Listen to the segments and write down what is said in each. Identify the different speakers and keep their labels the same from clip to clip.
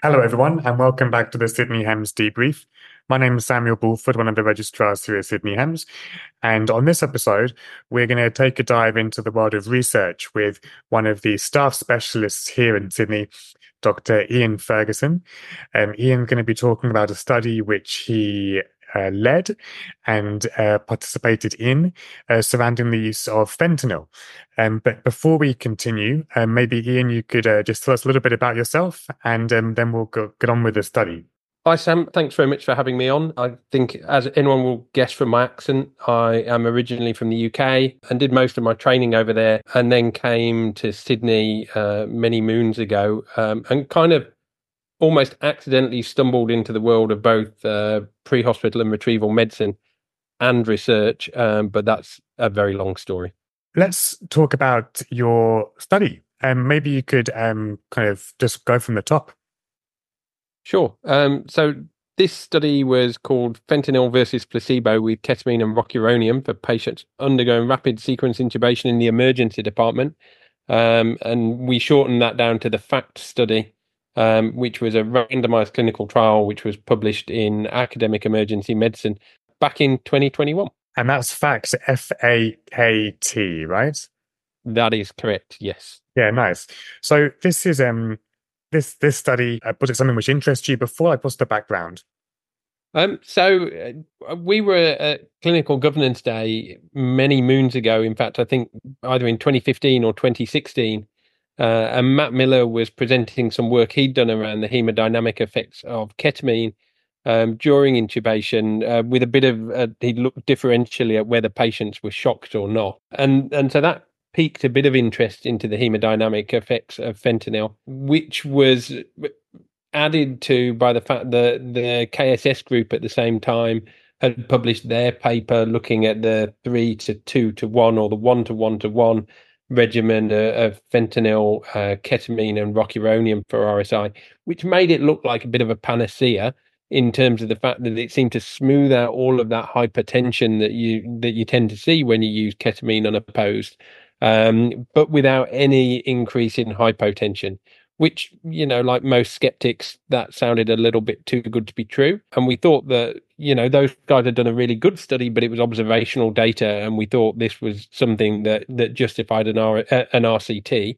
Speaker 1: Hello, everyone, and welcome back to the Sydney HEMS debrief. My name is Samuel Bulford, one of the registrars here at Sydney HEMS. And on this episode, we're going to take a dive into the world of research with one of the staff specialists here in Sydney, Dr. Ian Ferguson. Ian's going to be talking about a study which he led and participated in surrounding the use of fentanyl. But before we continue, maybe Ian, you could just tell us a little bit about yourself, and then we'll get on with the study.
Speaker 2: Hi, Sam. Thanks very much for having me on. I think, as anyone will guess from my accent, I am originally from the UK and did most of my training over there, and then came to Sydney many moons ago, and kind of almost accidentally stumbled into the world of both pre-hospital and retrieval medicine and research, but that's a very long story.
Speaker 1: Let's talk about your study. Maybe you could kind of just go from the top.
Speaker 2: Sure. So this study was called Fentanyl versus Placebo with Ketamine and Rocuronium for patients undergoing rapid sequence intubation in the emergency department. And we shortened that down to the FACT study, which was a randomized clinical trial, which was published in Academic Emergency Medicine back in 2021.
Speaker 1: And that's FACT, F-A-K-T, right?
Speaker 2: That is correct, yes.
Speaker 1: Yeah, nice. So this is this study, was it something which interests you before? What's the background?
Speaker 2: We were at Clinical Governance Day many moons ago. In fact, I think either in 2015 or 2016, and Matt Miller was presenting some work he'd done around the hemodynamic effects of ketamine during intubation, with a bit of he looked differentially at whether patients were shocked or not, and so that piqued a bit of interest into the hemodynamic effects of fentanyl, which was added to by the fact that the KSS group at the same time had published their paper looking at the 3 to 2 to 1 or the 1 to 1 to 1 regimen of fentanyl, ketamine and rocuronium for RSI, which made it look like a bit of a panacea in terms of the fact that it seemed to smooth out all of that hypertension that you tend to see when you use ketamine unopposed, but without any increase in hypotension, which, like most skeptics, that sounded a little bit too good to be true. And we thought that, those guys had done a really good study, but it was observational data. And we thought this was something that justified an RCT.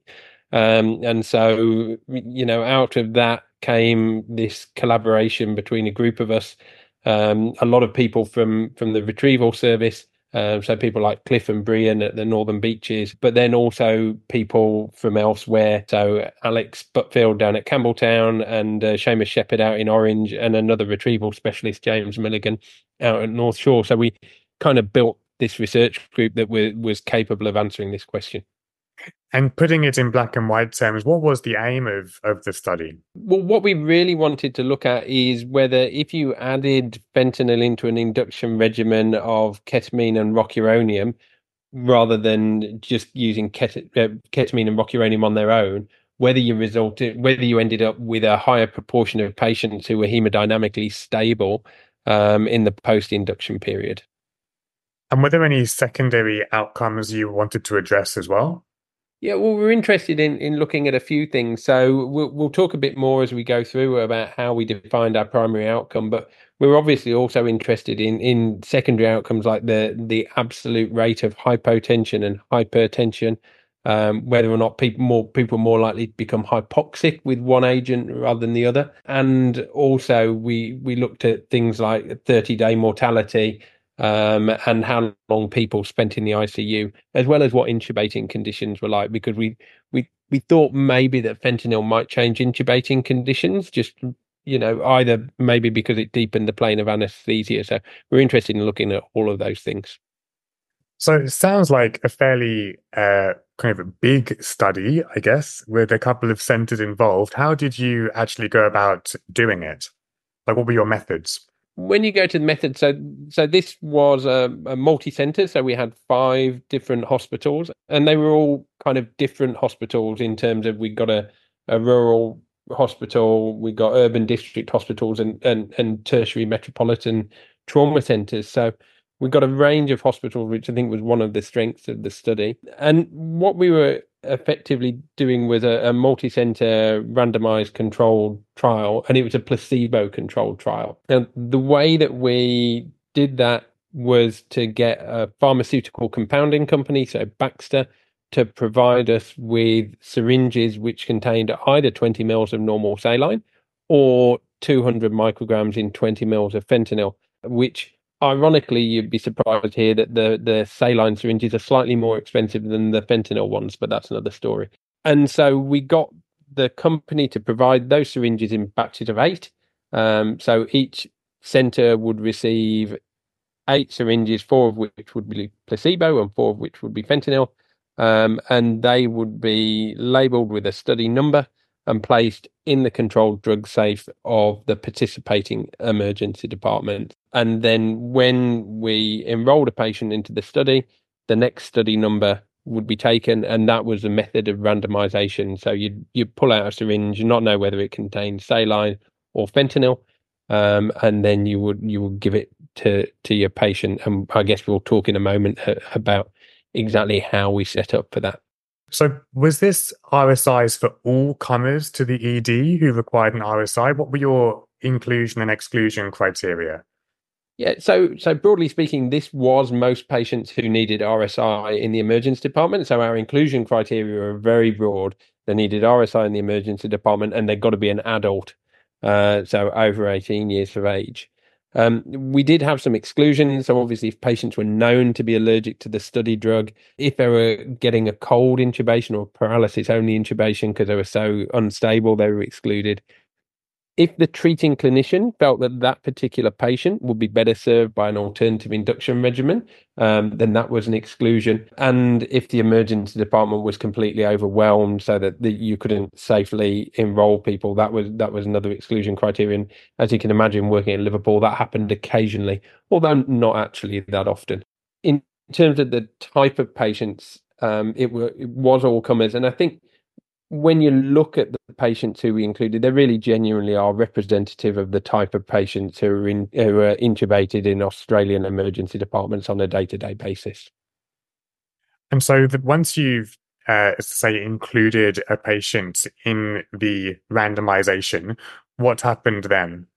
Speaker 2: And so, out of that came this collaboration between a group of us, a lot of people from the retrieval service, so people like Cliff and Brian at the Northern Beaches, but then also people from elsewhere. So Alex Butfield down at Campbelltown and Seamus Shepherd out in Orange, and another retrieval specialist, James Milligan, out at North Shore. So we kind of built this research group that was capable of answering this question.
Speaker 1: And putting it in black and white terms, what was the aim of the study?
Speaker 2: Well, what we really wanted to look at is whether if you added fentanyl into an induction regimen of ketamine and rocuronium, rather than just using ketamine and rocuronium on their own, whether you ended up with a higher proportion of patients who were hemodynamically stable in the post-induction period.
Speaker 1: And were there any secondary outcomes you wanted to address as well?
Speaker 2: Yeah, well, we're interested in looking at a few things. So we'll talk a bit more as we go through about how we defined our primary outcome, but we're obviously also interested in secondary outcomes like the absolute rate of hypotension and hypertension, whether or not people more likely to become hypoxic with one agent rather than the other. And also we looked at things like 30-day mortality, and how long people spent in the ICU, as well as what intubating conditions were like, because we thought maybe that fentanyl might change intubating conditions, just either maybe because it deepened the plane of anesthesia. So we're interested in looking at all of those things.
Speaker 1: So it sounds like a fairly kind of a big study, I guess, with a couple of centers involved. How did you actually go about doing it? Like, what were your methods?
Speaker 2: When you go to the method, so this was a multi-center. So we had 5 different hospitals, and they were all kind of different hospitals in terms of we got a rural hospital, we got urban district hospitals, and tertiary metropolitan trauma centers. So we got a range of hospitals, which I think was one of the strengths of the study. And what we were effectively doing was a multi-center randomized controlled trial, and it was a placebo-controlled trial. And the way that we did that was to get a pharmaceutical compounding company, so Baxter, to provide us with syringes which contained either 20 mils of normal saline or 200 micrograms in 20 mils of fentanyl, which ironically, you'd be surprised here that the saline syringes are slightly more expensive than the fentanyl ones, but that's another story. And so we got the company to provide those syringes in batches of 8. So each center would receive 8 syringes, 4 of which would be placebo and 4 of which would be fentanyl. And they would be labeled with a study number and placed in the controlled drug safe of the participating emergency department. And then when we enrolled a patient into the study, the next study number would be taken, and that was a method of randomization. So you'd pull out a syringe, not know whether it contained saline or fentanyl, and then you would give it to your patient. And I guess we'll talk in a moment about exactly how we set up for that.
Speaker 1: So was this RSIs for all comers to the ED who required an RSI? What were your inclusion and exclusion criteria?
Speaker 2: Yeah, so broadly speaking, this was most patients who needed RSI in the emergency department. So our inclusion criteria are very broad. They needed RSI in the emergency department, and they've got to be an adult, so over 18 years of age. We did have some exclusions. So obviously, if patients were known to be allergic to the study drug, if they were getting a cold intubation or paralysis only intubation because they were so unstable, they were excluded. If the treating clinician felt that that particular patient would be better served by an alternative induction regimen, then that was an exclusion. And if the emergency department was completely overwhelmed so that you couldn't safely enroll people, that was another exclusion criterion. As you can imagine, working in Liverpool, that happened occasionally, although not actually that often. In terms of the type of patients, it was all comers. And I think when you look at the patients who we included, they really genuinely are representative of the type of patients who are intubated in Australian emergency departments on a day-to-day basis.
Speaker 1: And so once you've, say, included a patient in the randomization, what happened then?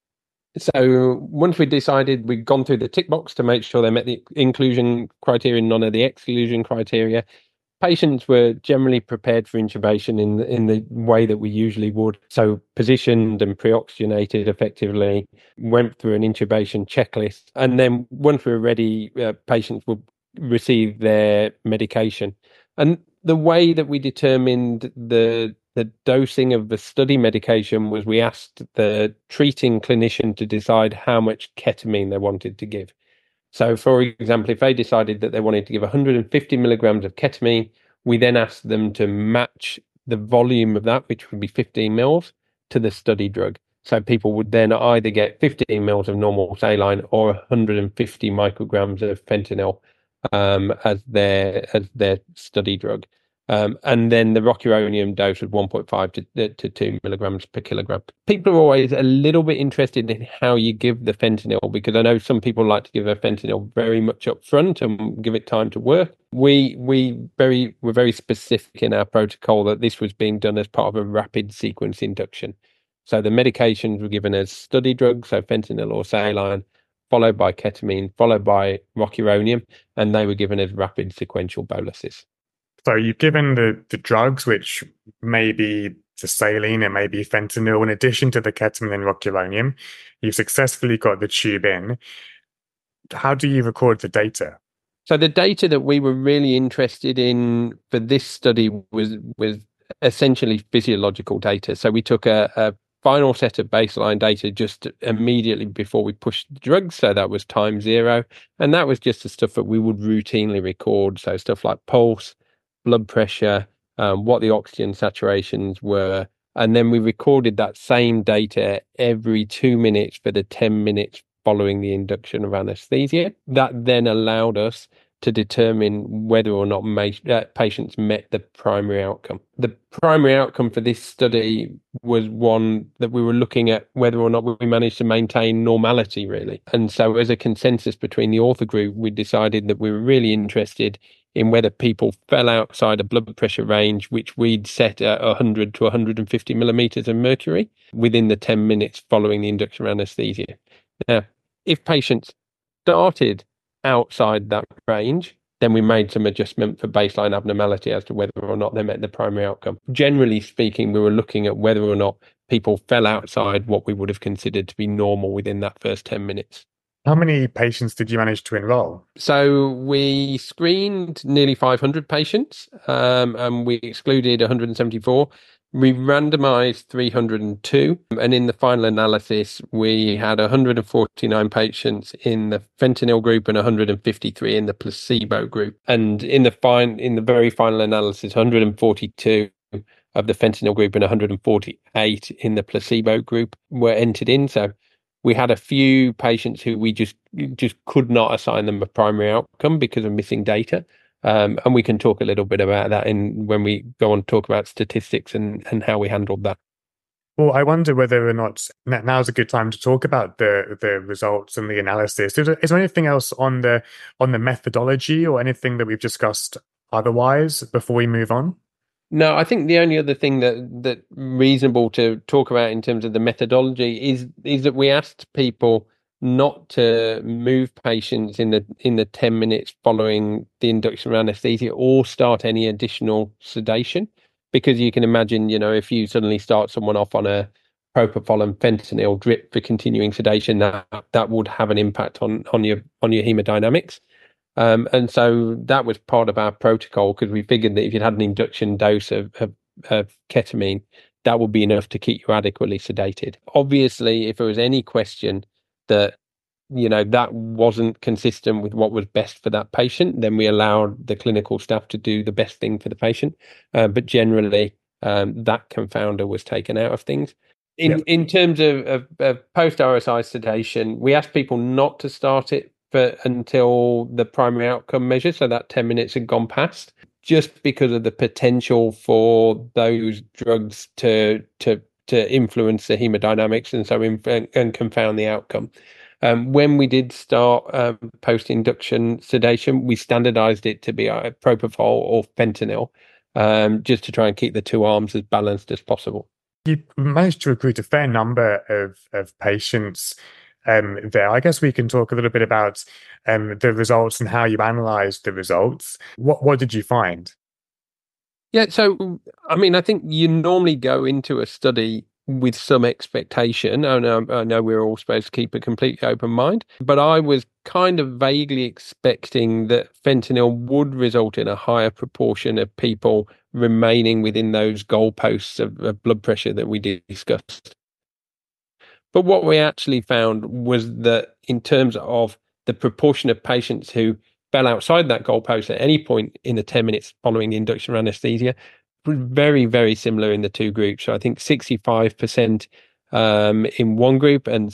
Speaker 2: So once we decided we'd gone through the tick box to make sure they met the inclusion criteria, none of the exclusion criteria, patients were generally prepared for intubation in the way that we usually would. So positioned and pre-oxygenated effectively, went through an intubation checklist. And then once we were ready, patients would receive their medication. And the way that we determined the dosing of the study medication was we asked the treating clinician to decide how much ketamine they wanted to give. So, for example, if they decided that they wanted to give 150 milligrams of ketamine, we then asked them to match the volume of that, which would be 15 mils, to the study drug. So people would then either get 15 mils of normal saline or 150 micrograms of fentanyl as their study drug. And then the rocuronium dose was 1.5 to 2 milligrams per kilogram. People are always a little bit interested in how you give the fentanyl, because I know some people like to give a fentanyl very much up front and give it time to work. We were very specific in our protocol that this was being done as part of a rapid sequence induction. So the medications were given as study drugs, so fentanyl or saline, followed by ketamine, followed by rocuronium, and they were given as rapid sequential boluses.
Speaker 1: So you've given the drugs, which may be the saline, it may be fentanyl, in addition to the ketamine and rocuronium. You've successfully got the tube in. How do you record the data?
Speaker 2: So the data that we were really interested in for this study was essentially physiological data. So we took a final set of baseline data just immediately before we pushed the drugs. So that was time 0. And that was just the stuff that we would routinely record. So stuff like pulse, blood pressure, what the oxygen saturations were. And then we recorded that same data every 2 minutes for the 10 minutes following the induction of anesthesia. That then allowed us to determine whether or not patients met the primary outcome. The primary outcome for this study was one that we were looking at whether or not we managed to maintain normality, really. And so as a consensus between the author group, we decided that we were really interested in whether people fell outside a blood pressure range, which we'd set at 100 to 150 millimeters of mercury within the 10 minutes following the induction anesthesia. Now, if patients started outside that range, then we made some adjustment for baseline abnormality as to whether or not they met the primary outcome. Generally speaking, we were looking at whether or not people fell outside what we would have considered to be normal within that first 10 minutes.
Speaker 1: How many patients did you manage to enroll?
Speaker 2: So we screened nearly 500 patients, and we excluded 174. We randomized 302, and in the final analysis, we had 149 patients in the fentanyl group and 153 in the placebo group. And in the very final analysis, 142 of the fentanyl group and 148 in the placebo group were entered in. So we had a few patients who we just could not assign them a primary outcome because of missing data. And we can talk a little bit about that when we go on to talk about statistics and how we handled that.
Speaker 1: Well, I wonder whether or not now's a good time to talk about the results and the analysis. Is there anything else on the methodology or anything that we've discussed otherwise before we move on?
Speaker 2: No, I think the only other thing that reasonable to talk about in terms of the methodology is that we asked people not to move patients in the 10 minutes following the induction of anesthesia or start any additional sedation, because you can imagine, if you suddenly start someone off on a propofol and fentanyl drip for continuing sedation, that would have an impact on your hemodynamics. And so that was part of our protocol, because we figured that if you'd had an induction dose of ketamine, that would be enough to keep you adequately sedated. Obviously, if there was any question that that wasn't consistent with what was best for that patient, then we allowed the clinical staff to do the best thing for the patient. But generally, that confounder was taken out of things. In terms of post RSI sedation, we asked people not to start it until the primary outcome measure, so that 10 minutes had gone past, just because of the potential for those drugs to influence the hemodynamics and confound the outcome. When we did start post-induction sedation, we standardized it to be propofol or fentanyl, just to try and keep the two arms as balanced as possible.
Speaker 1: You managed to recruit a fair number of patients there. I guess we can talk a little bit about the results and how you analysed the results. What did you find?
Speaker 2: Yeah, so I mean, I think you normally go into a study with some expectation. I know we're all supposed to keep a completely open mind, but I was kind of vaguely expecting that fentanyl would result in a higher proportion of people remaining within those goalposts of blood pressure that we discussed. But what we actually found was that in terms of the proportion of patients who fell outside that goalpost at any point in the 10 minutes following the induction of anesthesia was very, very similar in the two groups. So I think 65% in one group and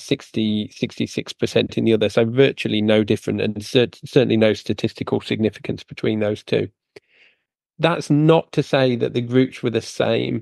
Speaker 2: 66% in the other. So virtually no different, and certainly no statistical significance between those two. That's not to say that the groups were the same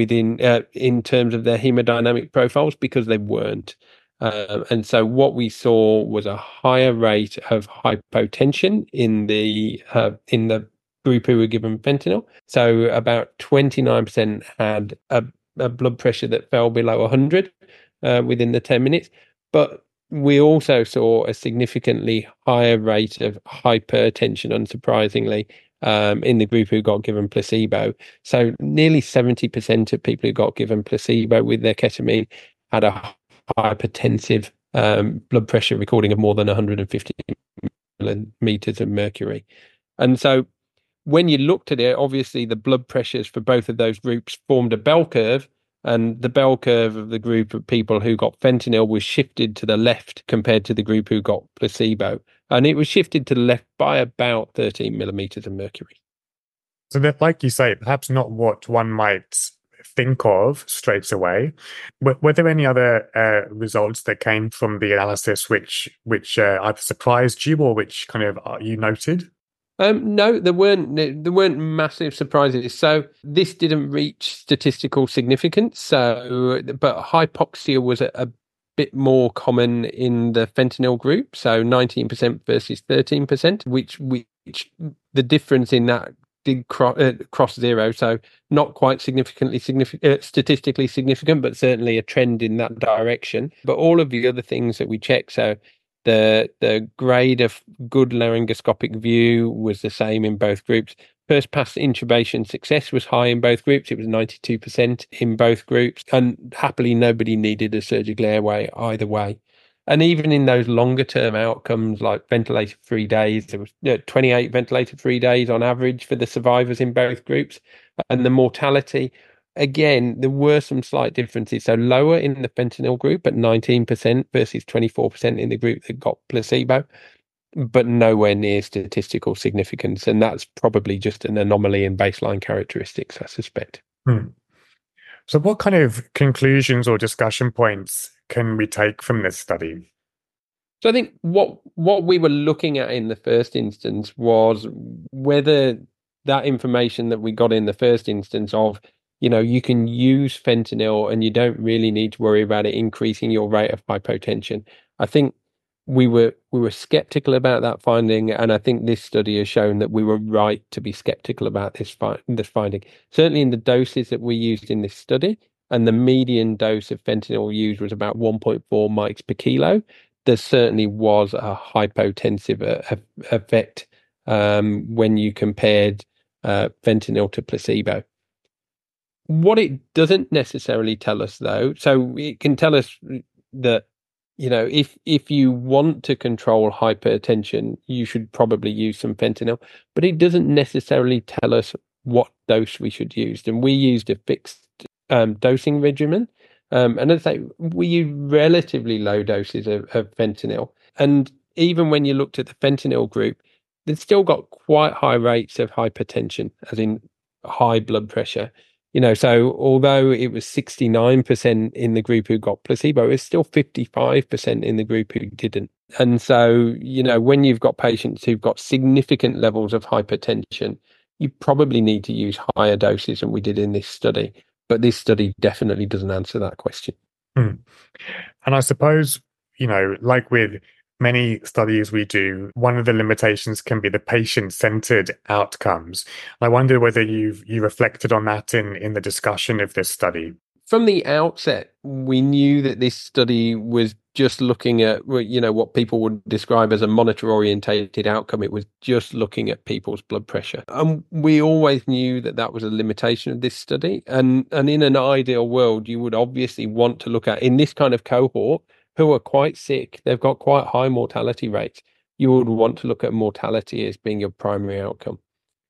Speaker 2: in terms of their hemodynamic profiles, because they weren't. And so what we saw was a higher rate of hypotension in the group who were given fentanyl. So about 29% had a blood pressure that fell below 100 within the 10 minutes. But we also saw a significantly higher rate of hypertension, unsurprisingly, in the group who got given placebo. So nearly 70% of people who got given placebo with their ketamine had a hypertensive blood pressure recording of more than 150 millimeters of mercury. And so when you looked at it, obviously the blood pressures for both of those groups formed a bell curve, and the bell curve of the group of people who got fentanyl was shifted to the left compared to the group who got placebo. And it was shifted to the left by about 13 millimeters of mercury.
Speaker 1: So that, like you say, perhaps not what one might think of straight away. Were there any other results that came from the analysis which either surprised you or which kind of you noted?
Speaker 2: No, there weren't massive surprises. So this didn't reach statistical significance. But hypoxia was a bit more common in the fentanyl group. So 19% versus 13%, which we which the difference in that did cross zero, so not quite statistically significant, but certainly a trend in that direction. But all of the other things that we checked, so the grade of good laryngoscopic view was the same in both groups. First pass intubation success was high in both groups. It was 92% in both groups, and happily nobody needed a surgical airway either way. And even in those longer term outcomes, like ventilator-free days, there was 28 ventilator-free days on average for the survivors in both groups. And the mortality, again, there were some slight differences. So lower in the fentanyl group at 19% versus 24% in the group that got placebo, but nowhere near statistical significance. And that's probably just an anomaly in baseline characteristics, I suspect.
Speaker 1: So what kind of conclusions or discussion points can we take from this study?
Speaker 2: So I think what we were looking at in the first instance was whether that information that we got in the first instance of, you can use fentanyl and you don't really need to worry about it increasing your rate of hypotension. I think we were skeptical about that finding, and I think this study has shown that we were right to be skeptical about this finding. Certainly in the doses that we used in this study, and the median dose of fentanyl used was about 1.4 mics per kilo. There certainly was a hypotensive effect when you compared fentanyl to placebo. What it doesn't necessarily tell us, though, so it can tell us that, if you want to control hypertension, you should probably use some fentanyl, but it doesn't necessarily tell us what dose we should use. And we used a fixed dosing regimen. And as I say, we use relatively low doses of fentanyl. And even when you looked at the fentanyl group, they've still got quite high rates of hypertension, as in high blood pressure. So although it was 69% in the group who got placebo, it was still 55% in the group who didn't. And so, when you've got patients who've got significant levels of hypertension, you probably need to use higher doses than we did in this study. But this study definitely doesn't answer that question.
Speaker 1: And I suppose, like with many studies we do, one of the limitations can be the patient-centered outcomes. I wonder whether you reflected on that in the discussion of this study.
Speaker 2: From the outset, we knew that this study was just looking at, what people would describe as a monitor-orientated outcome. It was just looking at people's blood pressure. And we always knew that that was a limitation of this study. And in an ideal world, you would obviously want to look at, in this kind of cohort, who are quite sick, they've got quite high mortality rates, you would want to look at mortality as being your primary outcome.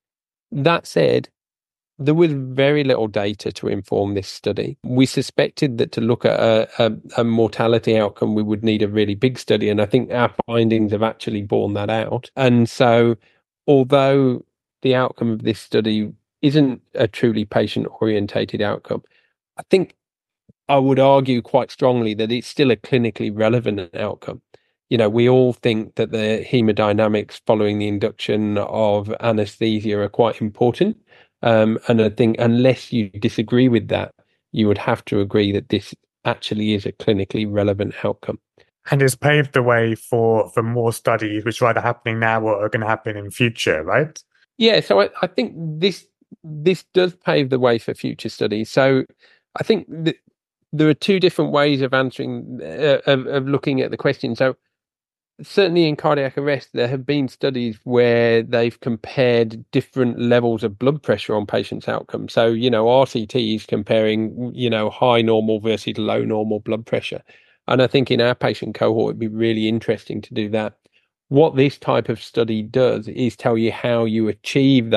Speaker 2: That said, there was very little data to inform this study. We suspected that to look at a mortality outcome, we would need a really big study. And I think our findings have actually borne that out. And so, although the outcome of this study isn't a truly patient-orientated outcome, I think I would argue quite strongly that it's still a clinically relevant outcome. We all think that the hemodynamics following the induction of anesthesia are quite important. And I think unless you disagree with that, you would have to agree that this actually is a clinically relevant outcome.
Speaker 1: And it's paved the way for more studies, which are either happening now or are going to happen in future, right?
Speaker 2: Yeah, so I think this does pave the way for future studies. So I think there are two different ways of answering, of looking at the question. So certainly in cardiac arrest, there have been studies where they've compared different levels of blood pressure on patients' outcomes. So, RCTs comparing, high normal versus low normal blood pressure. And I think in our patient cohort, it'd be really interesting to do that. What this type of study does is tell you how you achieve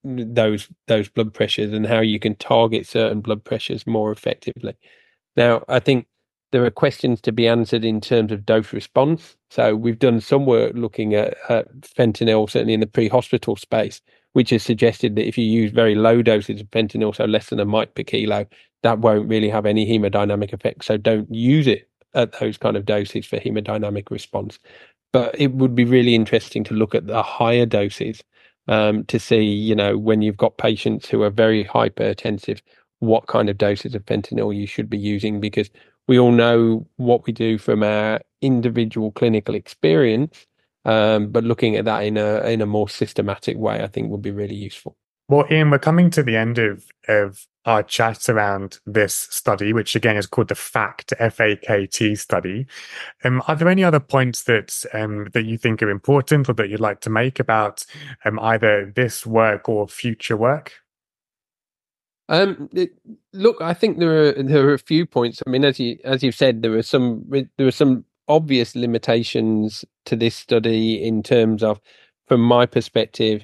Speaker 2: those blood pressures and how you can target certain blood pressures more effectively. Now, I think there are questions to be answered in terms of dose response. So we've done some work looking at fentanyl, certainly in the pre-hospital space, which has suggested that if you use very low doses of fentanyl, so less than a mic per kilo, that won't really have any hemodynamic effect. So don't use it at those kind of doses for hemodynamic response. But it would be really interesting to look at the higher doses to see, when you've got patients who are very hypertensive, what kind of doses of fentanyl you should be using, because we all know what we do from our individual clinical experience But looking at that in a more systematic way, I think would be really useful.
Speaker 1: Well, Ian, we're coming to the end of our chat around this study, which again is called the FACT, F-A-K-T study. Are there any other points that you think are important or that you'd like to make about either this work or future work?
Speaker 2: Look, I think there are a few points. I mean, as you've said, there are some obvious limitations to this study in terms of, from my perspective,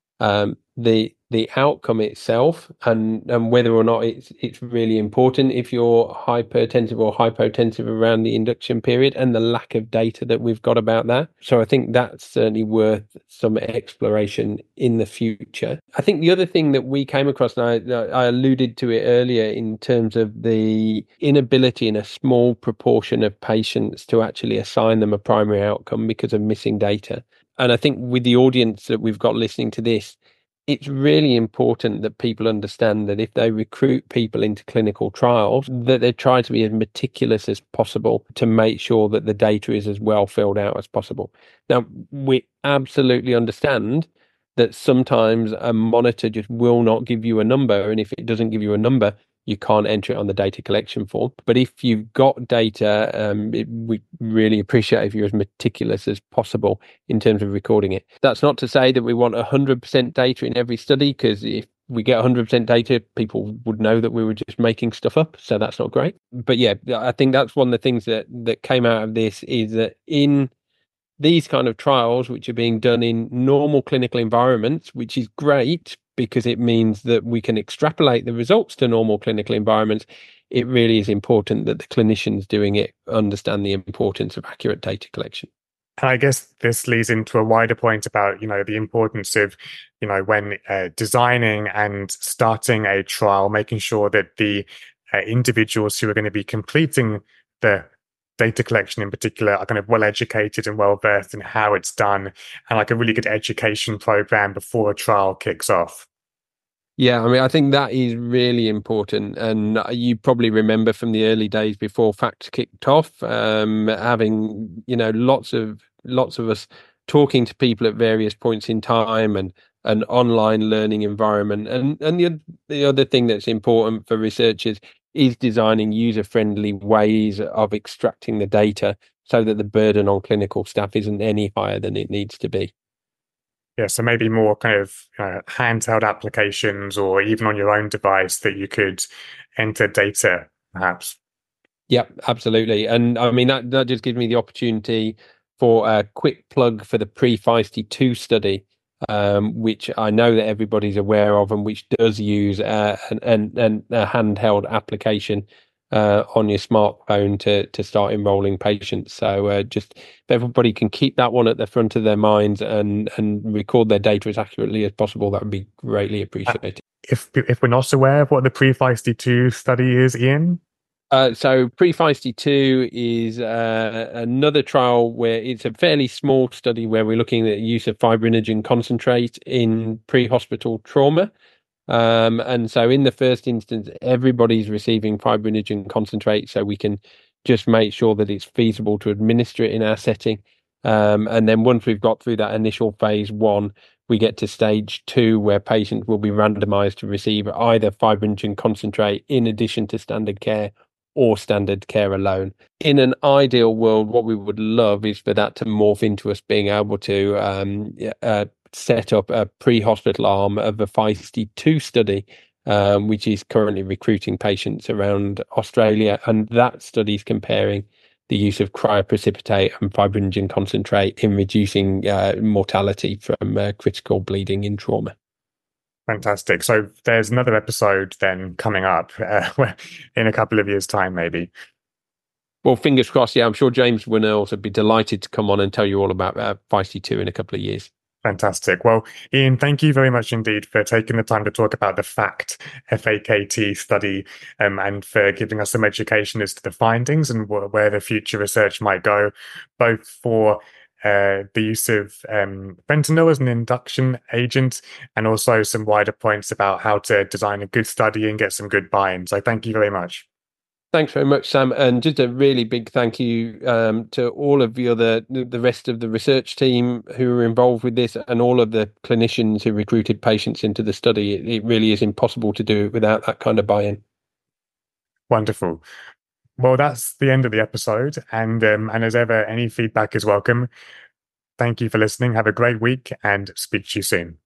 Speaker 2: the outcome itself and whether or not it's really important if you're hypertensive or hypotensive around the induction period, and the lack of data that we've got about that. So I think that's certainly worth some exploration in the future. I think the other thing that we came across, and I alluded to it earlier, in terms of the inability in a small proportion of patients to actually assign them a primary outcome because of missing data. And I think with the audience that we've got listening to this, it's really important that people understand that if they recruit people into clinical trials, that they try to be as meticulous as possible to make sure that the data is as well filled out as possible. Now, we absolutely understand that sometimes a monitor just will not give you a number, and if it doesn't give you a number, you can't enter it on the data collection form. But if you've got data, we really appreciate if you're as meticulous as possible in terms of recording it. That's not to say that we want 100% data in every study, because if we get 100% data, people would know that we were just making stuff up. So that's not great. But yeah, I think that's one of the things that came out of this, is that in these kind of trials, which are being done in normal clinical environments, which is great because it means that we can extrapolate the results to normal clinical environments, it really is important that the clinicians doing it understand the importance of accurate data collection.
Speaker 1: And I guess this leads into a wider point about, the importance of, when designing and starting a trial, making sure that the individuals who are going to be completing the data collection in particular are kind of well educated and well versed in how it's done, and like a really good education program before a trial kicks off.
Speaker 2: Yeah, I mean, I think that is really important. And you probably remember from the early days before FACT kicked off, having, lots of us talking to people at various points in time, and an online learning environment. And the other thing that's important for researchers is designing user-friendly ways of extracting the data so that the burden on clinical staff isn't any higher than it needs to be.
Speaker 1: Yeah, so maybe more kind of handheld applications, or even on your own device that you could enter data, perhaps.
Speaker 2: Yeah, absolutely. And I mean, that just gives me the opportunity for a quick plug for the Pre-Feisty-2 study, which I know that everybody's aware of, and which does use a handheld application on your smartphone to start enrolling patients. So just if everybody can keep that one at the front of their minds and record their data as accurately as possible, that would be greatly appreciated.
Speaker 1: If we're not aware of what the Pre-Feisty-2 study is, Ian?
Speaker 2: So Pre-Feisty-2 is another trial where it's a fairly small study where we're looking at the use of fibrinogen concentrate in pre-hospital trauma. And so in the first instance, everybody's receiving fibrinogen concentrate, so we can just make sure that it's feasible to administer it in our setting. And then once we've got through that initial phase 1, we get to stage 2, where patients will be randomized to receive either fibrinogen concentrate in addition to standard care, or standard care alone. In an ideal world, what we would love is for that to morph into us being able to set up a pre-hospital arm of a Feisty-2 study, which is currently recruiting patients around Australia. And that study is comparing the use of cryoprecipitate and fibrinogen concentrate in reducing mortality from critical bleeding in trauma.
Speaker 1: Fantastic. So there's another episode then coming up in a couple of years' time, maybe.
Speaker 2: Well, fingers crossed. Yeah, I'm sure James Winnells would be delighted to come on and tell you all about Feisty-2 in a couple of years.
Speaker 1: Fantastic. Well, Ian, thank you very much indeed for taking the time to talk about the FACT, F-A-K-T study, and for giving us some education as to the findings and where the future research might go, both for the use of fentanyl as an induction agent, and also some wider points about how to design a good study and get some good buy-in. So thank you very much.
Speaker 2: Thanks very much, Sam, and just a really big thank you to all of the rest of the research team who were involved with this, and all of the clinicians who recruited patients into the study. It really is impossible to do it without that kind of buy-in.
Speaker 1: Wonderful. Well, that's the end of the episode, and as ever, any feedback is welcome. Thank you for listening. Have a great week, and speak to you soon.